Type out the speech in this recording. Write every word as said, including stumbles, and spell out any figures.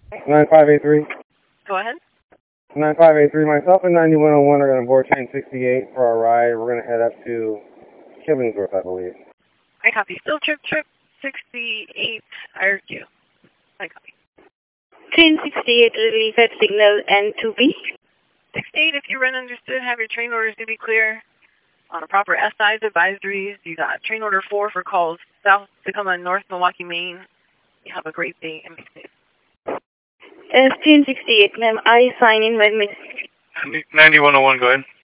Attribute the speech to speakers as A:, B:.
A: nine five eight three.
B: Go ahead.
A: nine five eight three. Myself and ninety-one oh one are going to board train sixty-eight for our ride. We're going to head up to Killingsworth, I believe.
B: I copy. Still trip trip sixty-eight. I heard you. I copy.
C: Train sixty-eight, relief at signal N two B.
B: sixty-eight, if you run understood, have your train orders to be clear. On a proper S I advisories, you got train order four for calls South Tacoma, North Milwaukee, Maine. You have a great day and be safe.
C: Uh, train sixty-eight, ma'am. I sign in one minute.
D: ninety-one oh one, go ahead.